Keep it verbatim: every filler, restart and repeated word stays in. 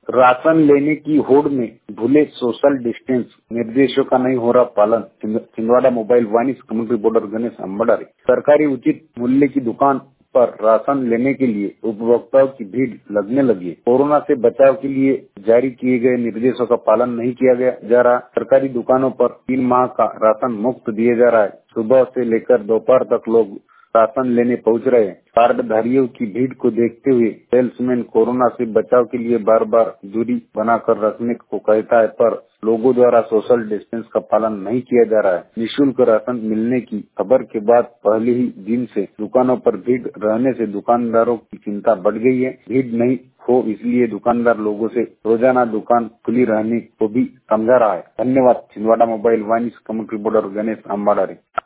Ration लेने की होड़ में भूले सोशल डिस्टेंस, निर्देशों का नहीं हो रहा पालन। छिंदवाड़ा मोबाइल वाणिज्य कम्युनिटी बोर्डर गणेश अंबाडारी। सरकारी उचित मूल्य की दुकान पर राशन लेने के लिए उपभोक्ताओं की भीड़ लगने लगी। कोरोना से बचाव के लिए जारी किए गए निर्देशों का पालन नहीं किया गया जा रहा। सरकारी दुकानों पर तीन माह का राशन मुफ्त दिया जा रहा है। सुबह से लेकर दोपहर तक लोग राशन लेने पहुंच रहे हैं। कार्डधारियों की भीड़ को देखते हुए सेल्समैन कोरोना से बचाव के लिए बार बार दूरी बनाकर रखने को कहता है, पर लोगों द्वारा सोशल डिस्टेंस का पालन नहीं किया जा रहा है। निःशुल्क राशन मिलने की खबर के बाद पहले ही दिन से दुकानों पर भीड़ रहने से दुकानदारों की चिंता बढ़ गई है। भीड़ नहीं हो इसलिए दुकानदार लोगों से रोजाना दुकान खुली रहने को भी समझा रहा है। धन्यवाद। छिंदवाड़ा मोबाइल वाणिज्य कम्युनिटी बोर्डर गणेश अंबाडारी।